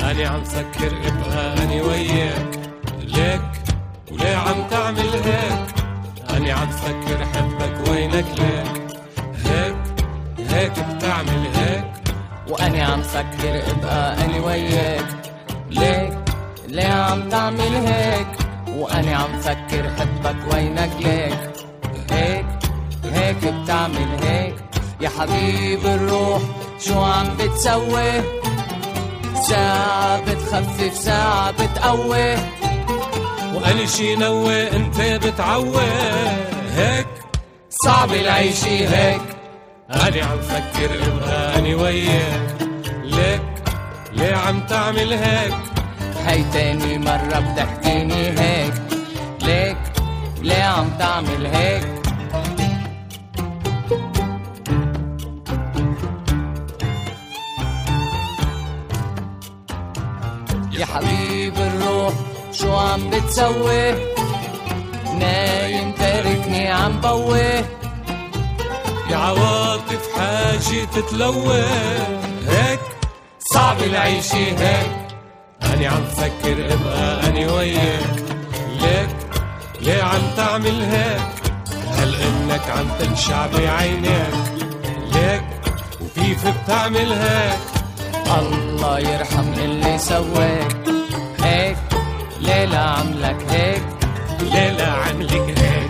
أنا عم فكر ابقى أنا وياك، ليك وليه عم تعمل هيك؟ أنا عم فكر حبك وينك ليك؟ هيك بتعمل هيك؟ وأنا عم فكر ابقى أنا وياك، ليك ليه عم تعمل هيك؟ وأنا عم فكر حبك وينك ليك؟ هيك بتعمل هيك؟ يا حبيب الروح شو عم بتسوي؟ ساعة بتخفف ساعة بتقوي، وأنا شي نوي انت بتعوي، هيك صعب العيشي هيك. أنا عم فكر ابقى أنا وياك، ليك ليه عم تعمل هيك؟ هاي تاني مرة بتحكيني هيك، ليك ليه عم تعمل هيك؟ يا حبيب الروح شو عم بتسوي؟ نايم تاركني عم بوي، يا عواطف حاجة تتلوى، هيك صعب العيشي هيك. أنا عم فكر ابقى أنا وياك، ليك ليه عم تعمل هيك؟ هل إنك عم تنشع بعينيك؟ ليك وكيف بتعمل هيك؟ الله يرحم اللي سواك، هيك ليلة عملك هيك، ليلة عملك هيك.